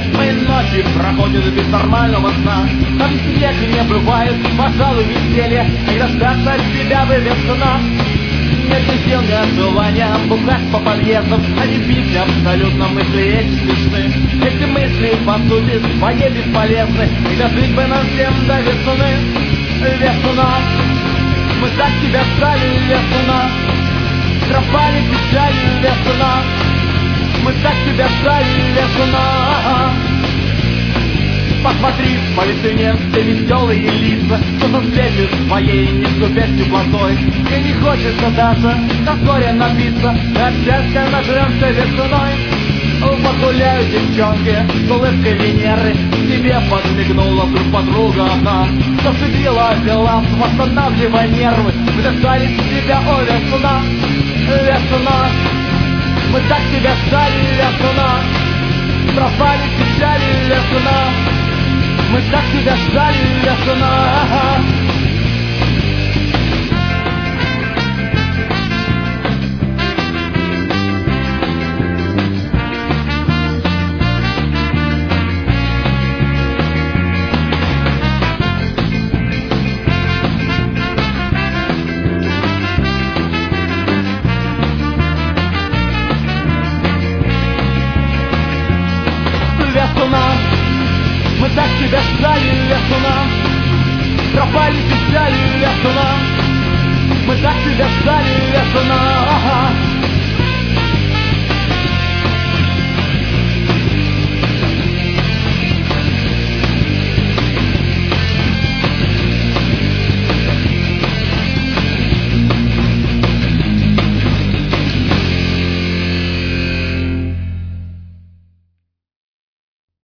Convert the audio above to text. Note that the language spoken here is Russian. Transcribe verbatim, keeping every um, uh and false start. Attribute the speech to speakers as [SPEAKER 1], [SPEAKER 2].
[SPEAKER 1] Мои ночи проходят без нормального сна. Там снег не бывает, пожалуй, веселье, когда ждаться от тебя бы весна. Нет ни сил, нет желания бухать по подъездам, они бить абсолютно мысли эти смешны. Эти мысли, по сути, своей бесполезны, когда жить бы нам всем до весны. Весна, мы так тебя ждали, весна, тропали печали, весна, мы так тебя ждали, весна. Посмотри по весне все веселые лица, кто-то светит своей нескупясь теплотой. Мне не хочется даже на горе напиться, от счастья нажремся весной. Погуляю, девчонки, с улыбкой Венеры, тебе подмигнула вдруг подруга одна. Зацепила дела, восстанавливая нервы, вдыхали тебя, о, весна, весна. Мы так тебя ждали, весна, пропали печали, весна. Мы так тебя ждали, весна. Весна, мы так тебя ждали, весна, пропали печали, весна. Мы так тебя ждали, весна.